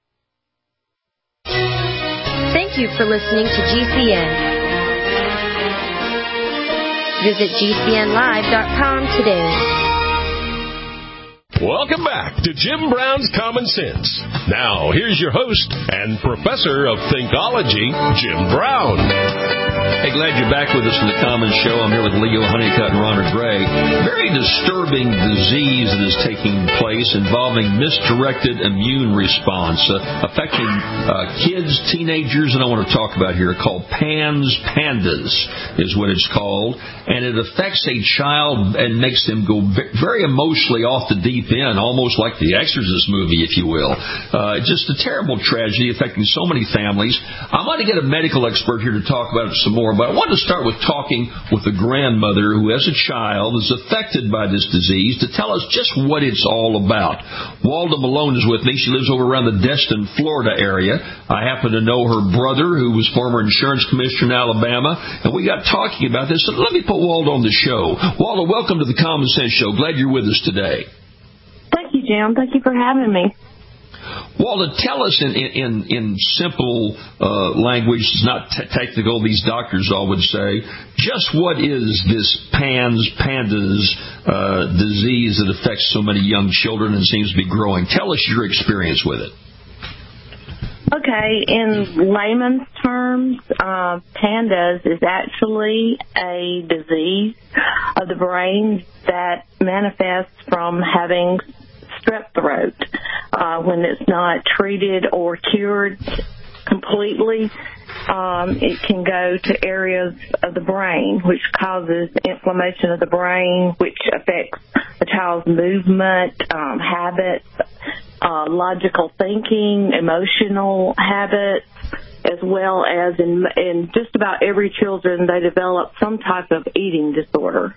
Thank you for listening to G C N. Visit G C N live dot com today. Welcome back to Jim Brown's Common Sense. Now, here's your host and professor of Thinkology, Jim Brown. Hey, glad you're back with us in the Common Show. I'm here with Leo Honeycutt and Rhonda Gray. Very disturbing disease that is taking place involving misdirected immune response, uh, affecting uh, kids, teenagers, and I want to talk about here, called PANS PANDAS is what it's called. And it affects a child and makes them go very emotionally off the deep end, almost like the Exorcist movie, if you will. Uh, just a terrible tragedy affecting so many families. I'm going to get a medical expert here to talk about it some more, but I want to start with talking with a grandmother who, as a child, is affected by this disease to tell us just what it's all about. Walda Malone is with me. She lives over around the Destin, Florida area. I happen to know her brother, who was former insurance commissioner in Alabama, and we got talking about this. So let me put Walda on the show. Walda, welcome to the Common Sense Show. Glad you're with us today. Thank you, Jim. Thank you for having me. Walda, tell us in in, in simple uh, language, it's not t- technical, these doctors all would say, just what is this PANS, PANDAS uh, disease that affects so many young children and seems to be growing? Tell us your experience with it. Okay, in layman's terms, uh, PANDAS is actually a disease of the brain that manifests from having strep throat. Uh, when it's not treated or cured completely, um, it can go to areas of the brain, which causes inflammation of the brain, which affects a child's movement, um, habits, uh, logical thinking, emotional habits, as well as in, in just about every children, they develop some type of eating disorder.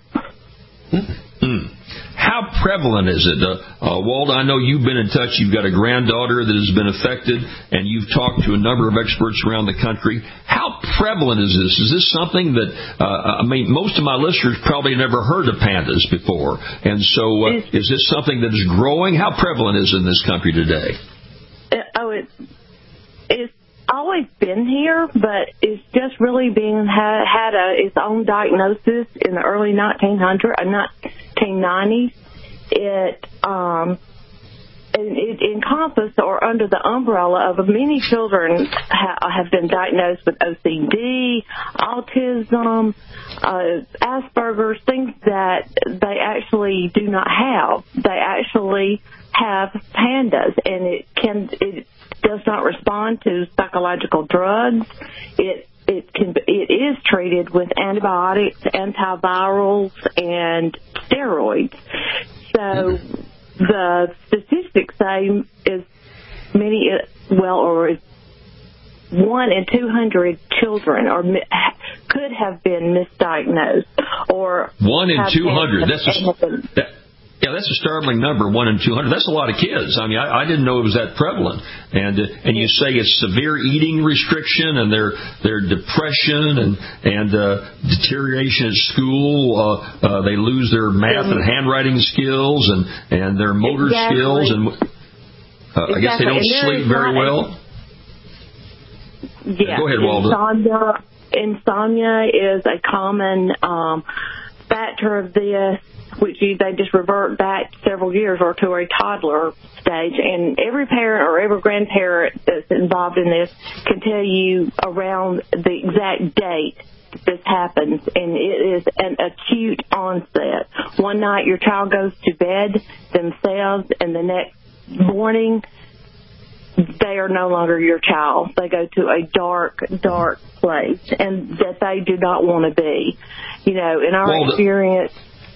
Mm. How prevalent is it? Uh, uh, Walda, I know you've been in touch. You've got a granddaughter that has been affected, and you've talked to a number of experts around the country. How prevalent is this? Is this something that, uh, I mean, most of my listeners probably never heard of PANDAS before. And so uh, is this something that is growing? How prevalent is it in this country today? It, oh, it, it's always been here, but it's just really being had, had a, its own diagnosis in the early nineteen hundreds, uh, nineteen nineties. It um, it, it encompassed or under the umbrella of many children ha- have been diagnosed with O C D, autism, uh, Asperger's, things that they actually do not have. They actually have PANDAS, and it can it does not respond to psychological drugs. It it can it is treated with antibiotics, antivirals, and steroids. So the statistics say is many well or one in two hundred children or could have been misdiagnosed or one in two hundred. That's a, that, yeah, that's a startling number. One in two hundred. That's a lot of kids. I mean, I, I didn't know it was that prevalent. And uh, and you say it's severe eating restriction and their their depression and and uh, deterioration at school. Uh, uh, they lose their math and handwriting skills and and their motor exactly. skills and uh, exactly. I guess they don't sleep very well. Yeah, go ahead, Walden. Insomnia, insomnia is a common um, factor of this, which you, they just revert back several years or to a toddler stage. And every parent or every grandparent that's involved in this can tell you around the exact date this happens, and it is an acute onset. One night your child goes to bed themselves, and the next morning they are no longer your child. They go to a dark, dark place, and that they do not want to be. You know, in our well, experience,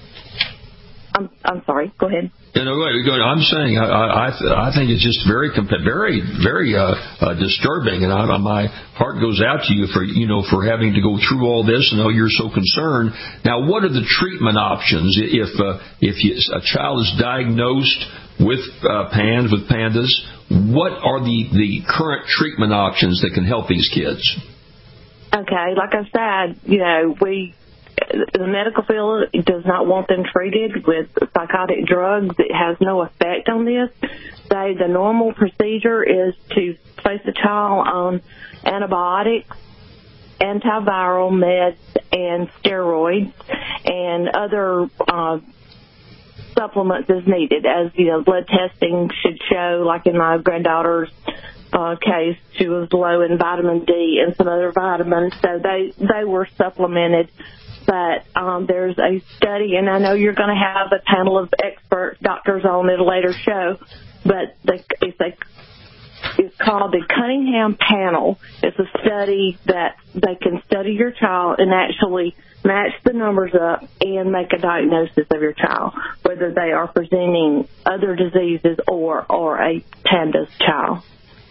I'm I'm sorry. Go ahead. You know, I'm saying I I, I think it's just very very very uh, uh, disturbing, and I, my heart goes out to you for you know for having to go through all this, and oh, you're so concerned. Now, what are the treatment options if uh, if you, a child is diagnosed with uh, PANS, with pandas? What are the, the current treatment options that can help these kids? Okay, like I said, you know, we the medical field does not want them treated with psychotic drugs. It has no effect on this. They, the normal procedure is to place a child on antibiotics, antiviral meds, and steroids, and other uh, supplements as needed. As you know, blood testing should show, like in my granddaughter's uh, case, she was low in vitamin D and some other vitamins, so they they were supplemented. But um, there's a study, and I know you're going to have a panel of expert doctors on at a later show, but the, it's a It's called the Cunningham Panel. It's a study that they can study your child and actually match the numbers up and make a diagnosis of your child, whether they are presenting other diseases or, or a PANDAS child.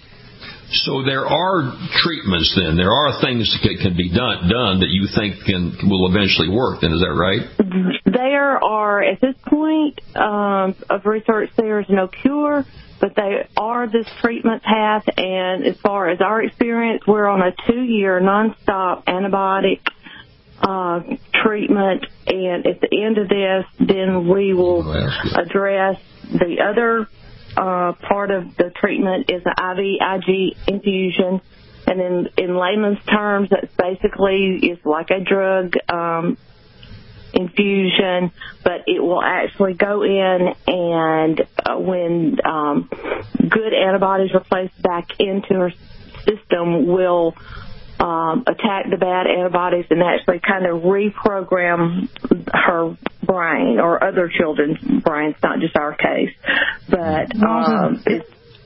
So there are treatments then. There are things that can be done done that you think can will eventually work then, is that right? There are, at this point um, of research, there is no cure, but they are this treatment path, and as far as our experience, we're on a two-year nonstop antibiotic uh, treatment, and at the end of this, then we will address the other uh, part of the treatment is the I V I G infusion, and in, in layman's terms, that's basically is like a drug um, infusion, but it will actually go in and uh, when um, good antibodies are placed back into her system, will um, attack the bad antibodies and actually kind of reprogram her brain or other children's brains, not just our case. But um, it's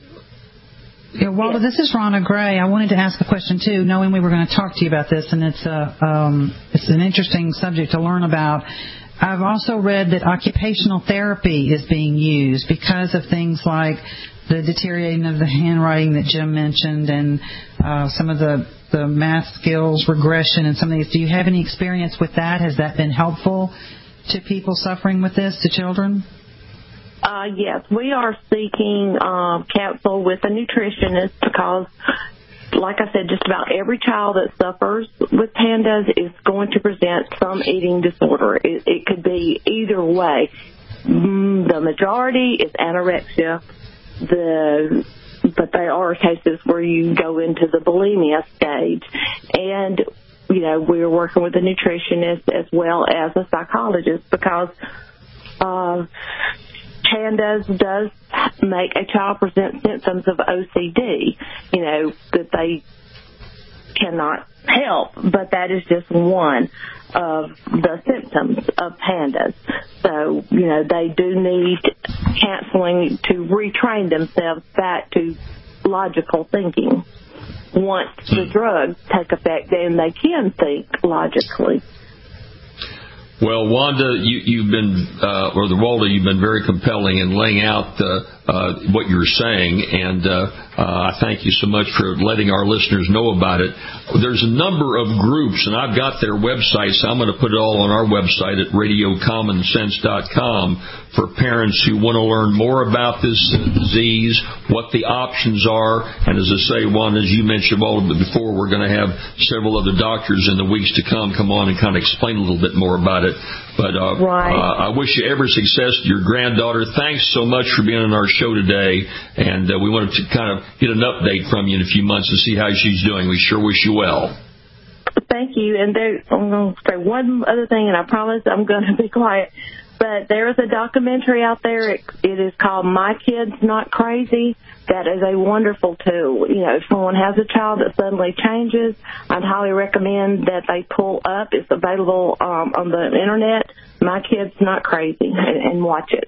Yeah, Walter, this is Ronna Gray. I wanted to ask a question too, knowing we were going to talk to you about this, and it's a um, it's an interesting subject to learn about. I've also read that occupational therapy is being used because of things like the deteriorating of the handwriting that Jim mentioned, and uh, some of the the math skills regression, and some of these. Do you have any experience with that? Has that been helpful to people suffering with this, to children? Uh, yes, we are seeking um, counsel with a nutritionist because, like I said, just about every child that suffers with PANDAS is going to present some eating disorder. It, it could be either way. Mm, the majority is anorexia, the but there are cases where you go into the bulimia stage. And, you know, we're working with a nutritionist as well as a psychologist because uh PANDAS does make a child present symptoms of O C D, you know, that they cannot help, but that is just one of the symptoms of PANDAS. So, you know, they do need counseling to retrain themselves back to logical thinking. Once the drugs take effect, then they can think logically. Well, Wanda, you, you've been, uh, or the Walda, you've been very compelling in laying out uh, uh, what you're saying, and uh, uh, I thank you so much for letting our listeners know about it. There's a number of groups, and I've got their websites. So I'm going to put it all on our website at radio common sense dot com for parents who want to learn more about this uh, disease, what the options are, and as I say, Wanda, as you mentioned all before, we're going to have several other doctors in the weeks to come come on and kind of explain a little bit more about it. But uh, right. uh, I wish you every success to your granddaughter. Thanks so much for being on our show today, and uh, we wanted to kind of get an update from you in a few months to see how she's doing. We sure wish you well. Thank you. And there, I'm going to say one other thing, and I promise I'm going to be quiet. But there is a documentary out there. It, it is called My Kid's Not Crazy. That is a wonderful tool. You know, if someone has a child that suddenly changes, I'd highly recommend that they pull up. It's available um, on the Internet, My Kid's Not Crazy, and, and watch it.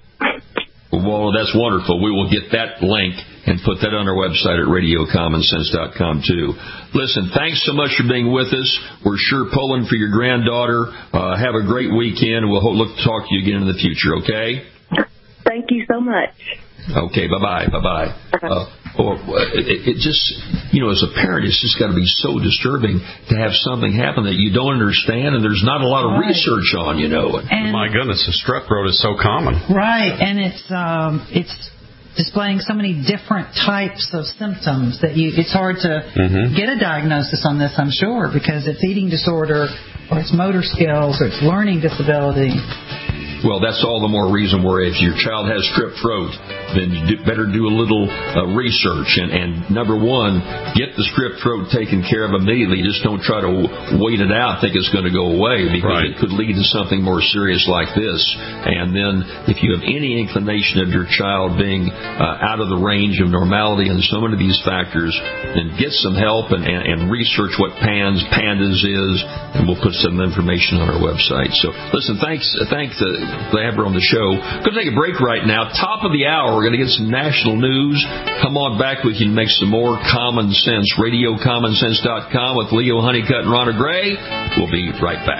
Well, that's wonderful. We will get that link and put that on our website at radio common sense dot com, too. Listen, thanks so much for being with us. We're sure pulling for your granddaughter. Uh, have a great weekend, and we'll look to talk to you again in the future, okay? Thank you so much. Okay, bye-bye, bye-bye. Uh, or it, it just, you know, as a parent, it's just got to be so disturbing to have something happen that you don't understand, and there's not a lot of right. research on, you know. And my goodness, the strep throat is so common. Right, and it's um, it's displaying so many different types of symptoms that you it's hard to mm-hmm. get a diagnosis on this, I'm sure, because it's eating disorder, or it's motor skills, or it's learning disability. Well, that's all the more reason where if your child has strep throat, then you do, better do a little uh, research. And, and number one, get the strep throat taken care of immediately. Just don't try to wait it out, think it's going to go away, because right. it could lead to something more serious like this. And then if you have any inclination of your child being uh, out of the range of normality in so many of these factors, then get some help and, and, and research what PANS, PANDAS is, and we'll put some information on our website. So, listen, thanks, thanks uh, to have her on the show. Going to take a break right now. Top of the hour, we're going to get some national news. Come on back, we can make some more common sense. radio common sense dot com with Leo Honeycutt and Ronna Gray. We'll be right back.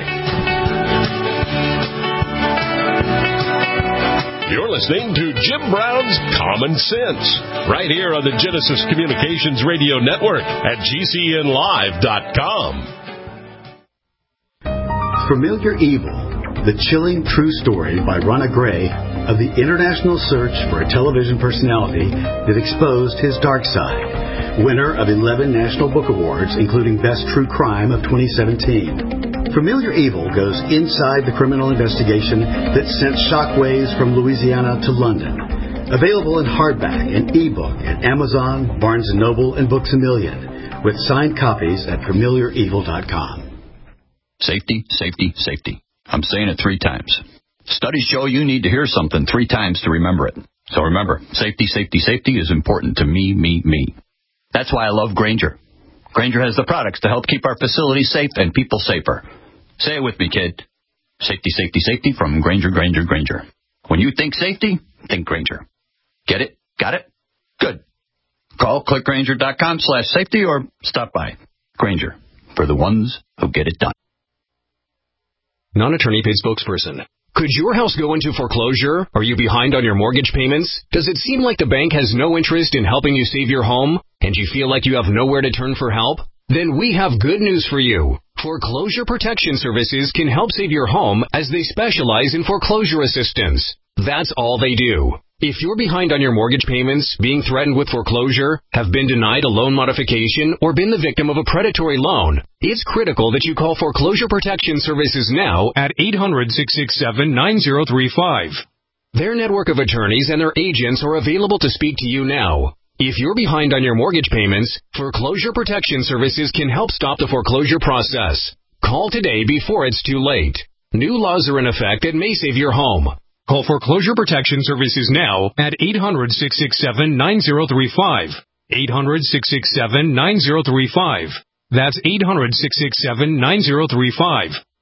You're listening to Jim Brown's Common Sense, right here on the Genesis Communications Radio Network at G C N live dot com. Familiar Evil, the chilling true story by Ronna Gray of the international search for a television personality that exposed his dark side. Winner of eleven National Book Awards, including Best True Crime of twenty seventeen. Familiar Evil goes inside the criminal investigation that sent shockwaves from Louisiana to London. Available in hardback and ebook at Amazon, Barnes and Noble, and Books A Million, with signed copies at familiar evil dot com. Safety, safety, safety. I'm saying it three times. Studies show you need to hear something three times to remember it. So remember, safety, safety, safety is important to me, me, me. That's why I love Grainger. Grainger has the products to help keep our facilities safe and people safer. Say it with me, kid. Safety, safety, safety from Grainger, Grainger, Grainger. When you think safety, think Grainger. Get it? Got it? Good. Call click grainger dot com slash safety or stop by. Grainger, for the ones who get it done. Non-attorney paid spokesperson. Could your house go into foreclosure? Are you behind on your mortgage payments? Does it seem like the bank has no interest in helping you save your home? And you feel like you have nowhere to turn for help? Then we have good news for you. Foreclosure Protection Services can help save your home as they specialize in foreclosure assistance. That's all they do. If you're behind on your mortgage payments, being threatened with foreclosure, have been denied a loan modification, or been the victim of a predatory loan, it's critical that you call Foreclosure Protection Services now at eight hundred, six six seven, nine zero three five. Their network of attorneys and their agents are available to speak to you now. If you're behind on your mortgage payments, Foreclosure Protection Services can help stop the foreclosure process. Call today before it's too late. New laws are in effect that may save your home. Call Foreclosure Protection Services now at eight hundred, six six seven, nine zero three five. eight hundred, six six seven, nine zero three five. That's eight hundred, six six seven, nine zero three five.